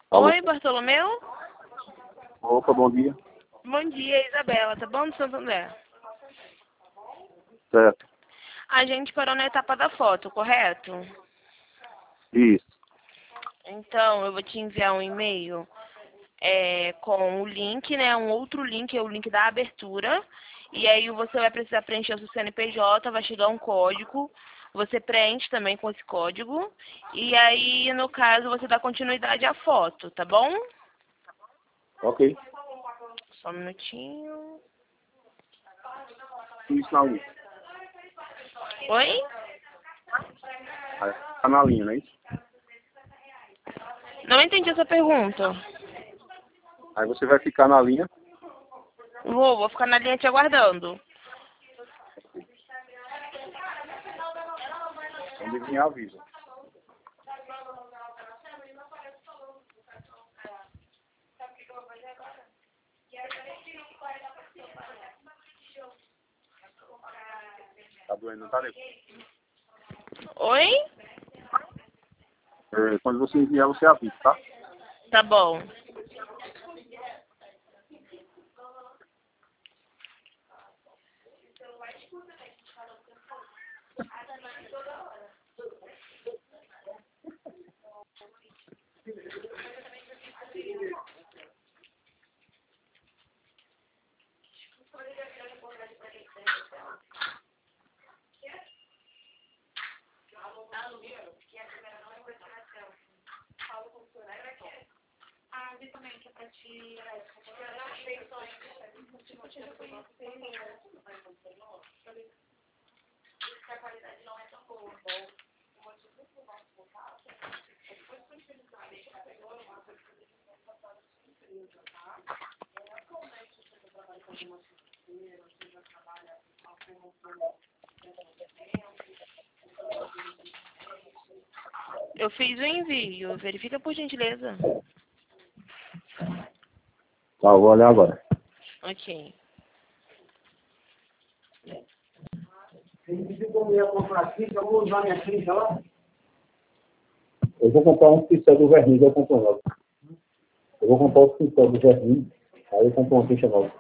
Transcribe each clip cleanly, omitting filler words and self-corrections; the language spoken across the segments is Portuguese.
Alô? Oi, Bartolomeu? Opa, bom dia. Bom dia, Isabela, tá bom, de Santo André? Certo. A gente parou na etapa da foto, correto? Isso. Então, eu vou te enviar um e-mail com o link, né? Um outro link, é o link da abertura. E aí você vai precisar preencher o seu CNPJ, vai chegar um código. Você preenche também com esse código. E aí, no caso, você dá continuidade à foto, tá bom? Ok. Só um minutinho. Isso na linha. Oi? Tá na linha, não é isso? Não entendi essa pergunta. Aí você vai ficar na linha. Vou ficar na linha te aguardando. Quando vir, avisa. Tá doendo, não tá, Nego? Oi? Quando você enviar, você avisa, tá? Tá bom. Eu fiz o envio. Verifica por gentileza. Tá, eu vou olhar agora. Ok. Eu vou comprar um pincel do verniz, eu compro novo. Eu vou comprar o pincel do verniz, aí eu compro uma ficha nova.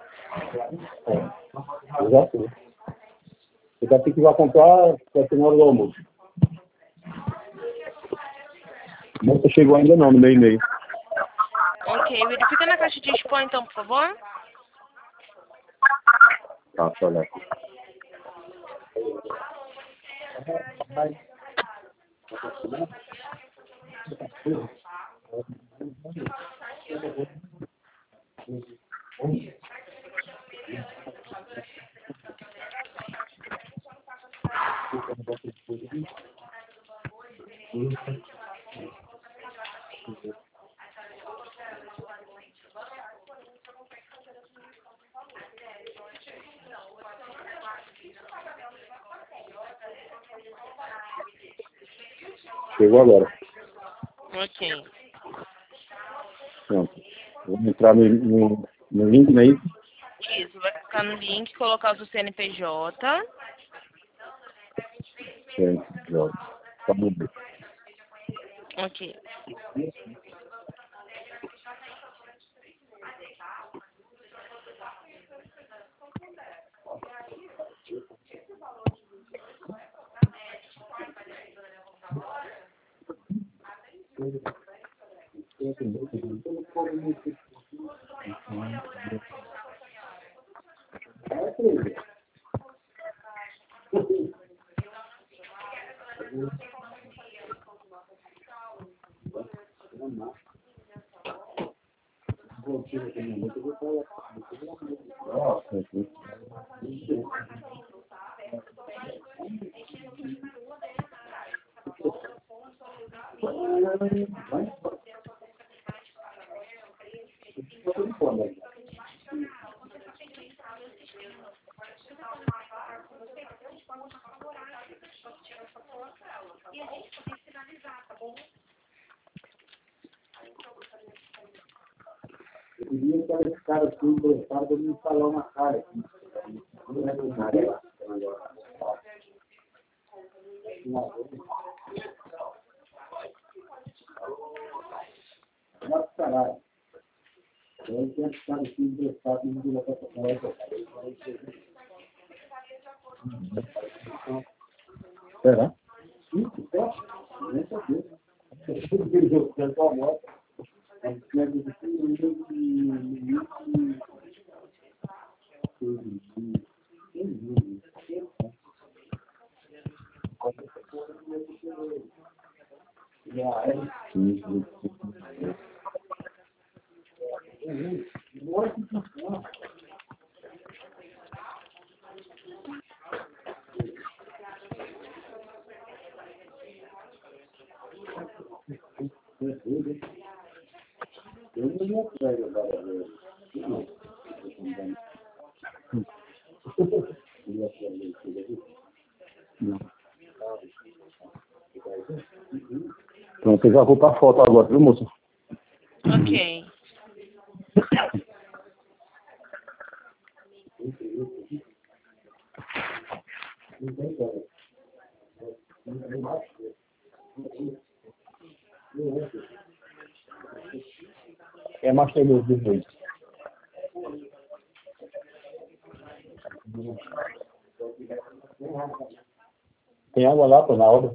Eu já sei. Você vai ter que ir lá comprar, vai ser na hora do almoço. Não chegou ainda não, no meu e-mail. Ok, verifica na caixa de spam então, por favor. Tá, deixa eu olhar aqui. Chegou agora. Ok. Pronto. Vou entrar no link, não é isso? Isso, vai clicar no link, colocar o seu CNPJ. Pronto. Tá bom. Ok. Eu queria que esse cara assim, gostava de me falar uma cara aqui. Não é do cara. Nossa, quero ficar aqui emprestado no dia da Será? Sim, certo? Nem sabia. Tudo que ele deu para a moto, a bicicleta de Pronto, eu já vou para a foto agora, viu, moça? Ok. É mais teimoso dos dois. Tem água lá, pô, na obra?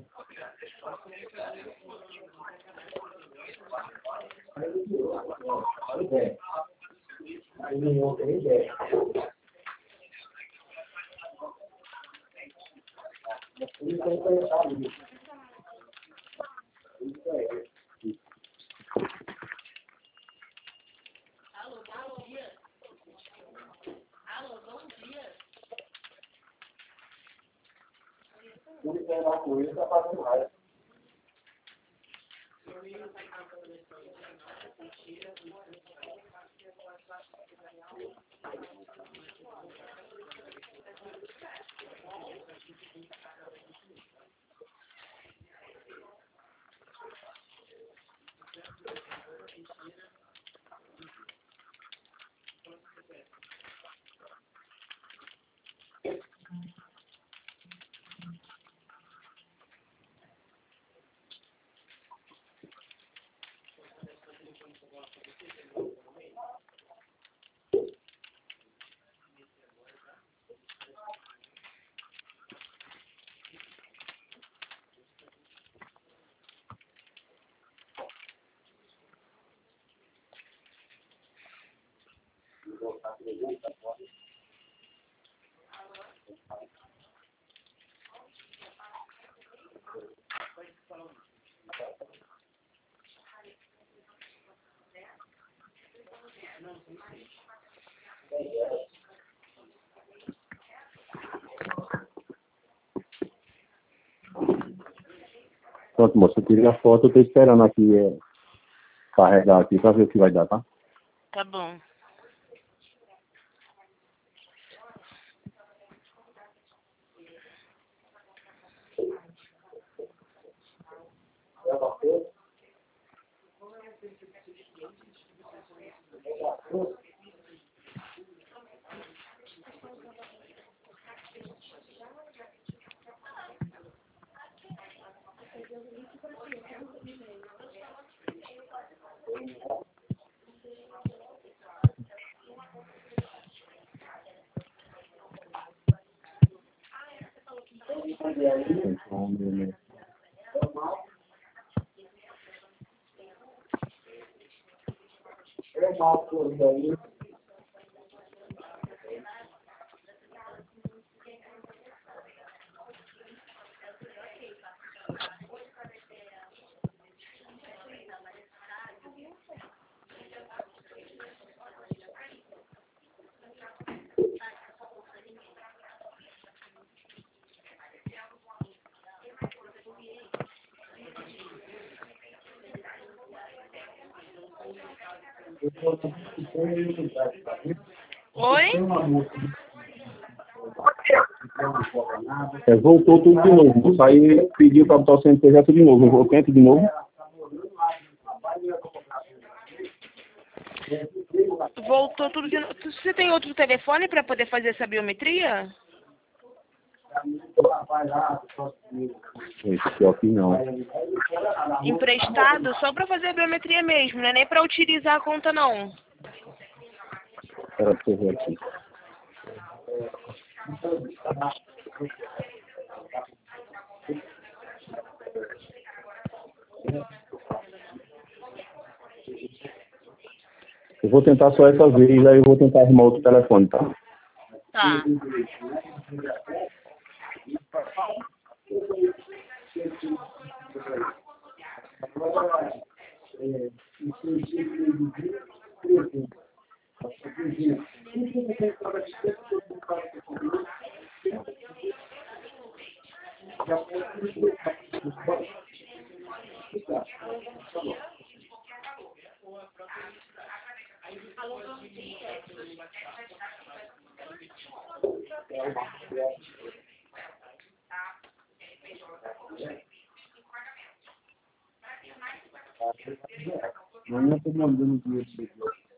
Pronto, moça, eu tirei a foto, eu tô esperando aqui carregar aqui pra ver o que vai dar, tá? Tá bom. Oi? Voltou tudo de novo, moça. Aí pediu pra botar o CNPJ de novo. Eu tento de novo. Voltou tudo de novo. Você tem outro telefone para poder fazer essa biometria? Esse aqui não. Emprestado só para fazer a biometria mesmo, não é nem para utilizar a conta não. Espera você ver aqui. Eu vou tentar só essa vez, aí eu vou tentar arrumar outro telefone, tá? Tá. Não estou mandando dinheiro.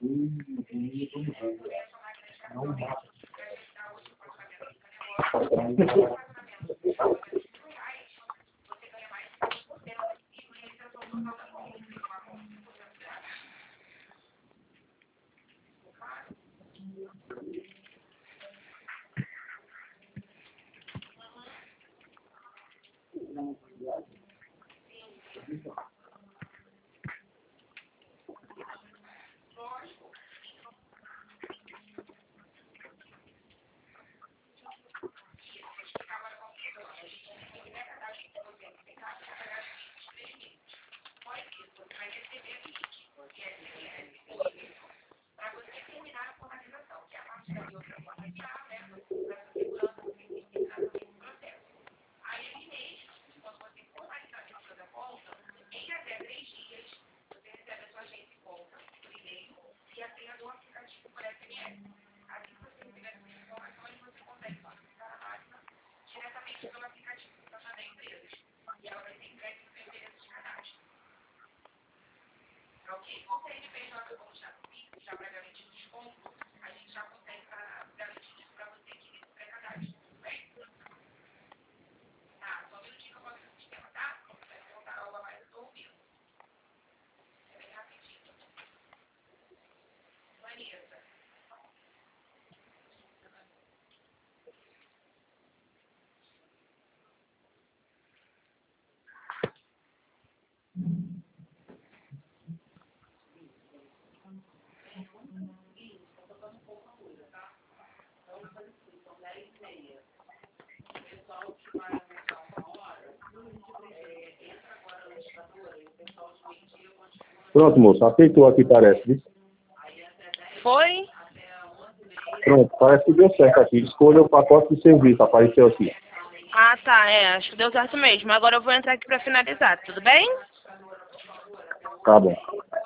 Pronto, moço. Aceitou aqui, parece. Viu? Foi? Pronto, parece que deu certo aqui. Escolha o pacote de serviço, apareceu aqui. Ah, tá. Acho que deu certo mesmo. Agora eu vou entrar aqui pra finalizar, tudo bem? Tá bom.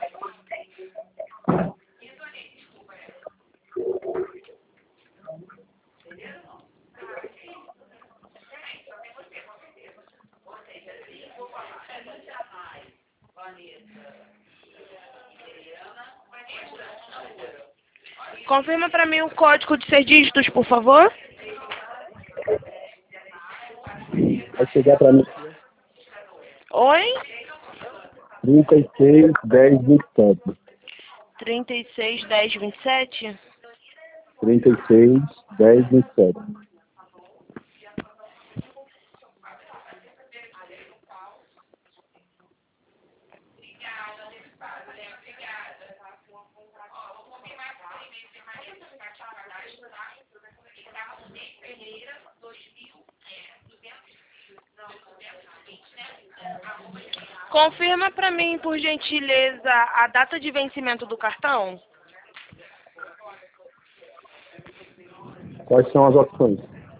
Confirma pra mim o código de 6 dígitos, por favor. Vai chegar para mim Oi? 36, 10, 27. 36, 10, 27? 36, 10, 27. Confirma pra mim, por gentileza, a data de vencimento do cartão. Quais são as opções?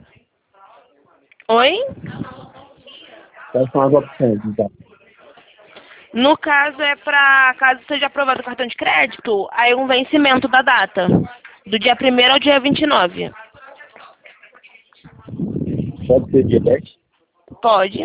Oi? Quais são as opções, então? No caso, é pra caso seja aprovado o cartão de crédito, aí um vencimento da data. Do dia 1º ao dia 29. Pode ser dia 10? Pode.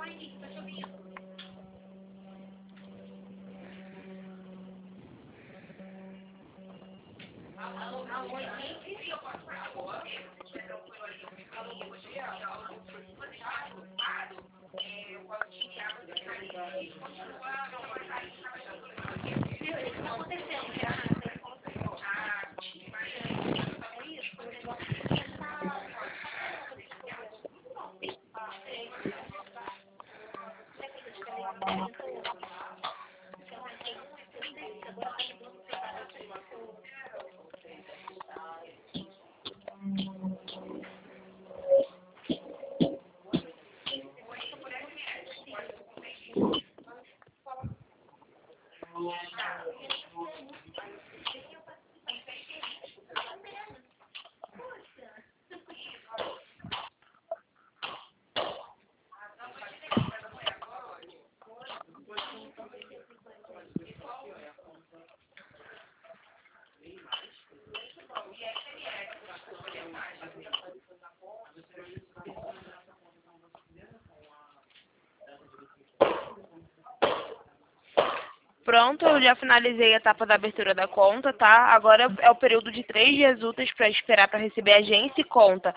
Pronto, eu já finalizei a etapa da abertura da conta, tá? Agora é o período de 3 dias úteis para esperar para receber a agência e conta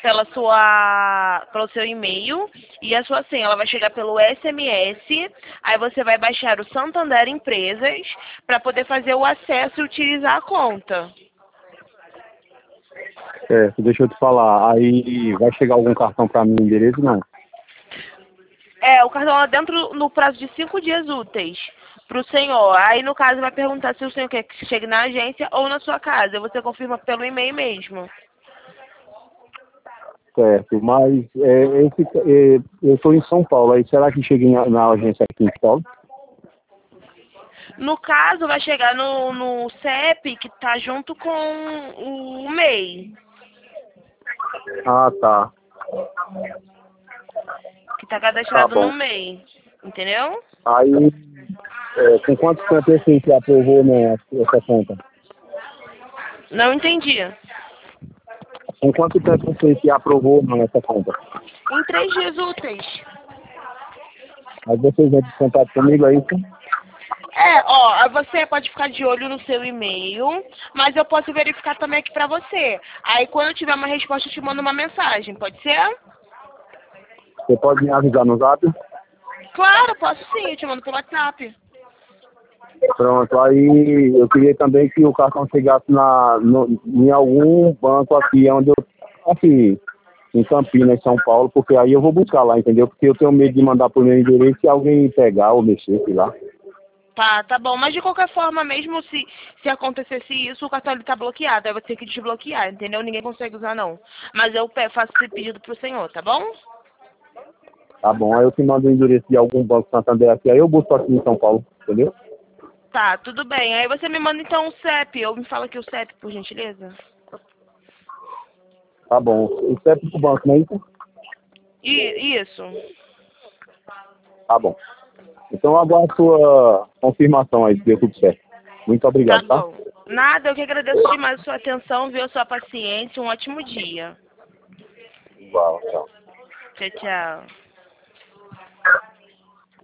pelo seu e-mail, e a sua senha ela vai chegar pelo SMS. Aí você vai baixar o Santander Empresas para poder fazer o acesso e utilizar a conta. Deixa eu te falar, aí vai chegar algum cartão para mim no endereço, não? O cartão é dentro no prazo de 5 dias úteis para o senhor. Aí, no caso, vai perguntar se o senhor quer que chegue na agência ou na sua casa. Você confirma pelo e-mail mesmo. Certo, mas eu estou em São Paulo, aí será que cheguei na agência aqui em São Paulo? No caso, vai chegar no CEP, que está junto com o MEI. Ah, tá. Que está cadastrado Tá bom. no MEI. Entendeu? Aí, com quanto tempo assim que aprovou, né, essa conta? Não entendi. Com quanto tempo assim que aprovou, né, essa conta? Em 3 dias úteis. Aí vocês vão de contato comigo aí? Você pode ficar de olho no seu e-mail, mas eu posso verificar também aqui pra você. Aí, quando eu tiver uma resposta, eu te mando uma mensagem, pode ser? Você pode me avisar no zap? Claro, posso sim, eu te mando pelo WhatsApp. Pronto, aí eu queria também que o cartão chegasse em algum banco aqui, onde eu, aqui, em Campinas, São Paulo, porque aí eu vou buscar lá, entendeu? Porque eu tenho medo de mandar por meu endereço e alguém pegar ou mexer, sei lá. Tá bom, mas de qualquer forma, mesmo se acontecesse isso, o cartão ele tá bloqueado, aí eu vou ter que desbloquear, entendeu? Ninguém consegue usar não. Mas eu faço esse pedido pro senhor, tá bom? Tá bom, aí eu te mando o endereço de algum banco Santander aqui, aí eu busco aqui em São Paulo, entendeu? Tá, tudo bem. Aí você me manda então o CEP, ou me fala aqui o CEP, por gentileza. Tá bom, isso é pro banco, não é isso? Isso. Tá bom. Então eu aguardo a sua confirmação aí, se deu tudo certo. Muito obrigado, tá? Tá bom. Nada, eu que agradeço demais a sua atenção, viu, a sua paciência. Um ótimo dia. Igual, tchau. Tchau, tchau.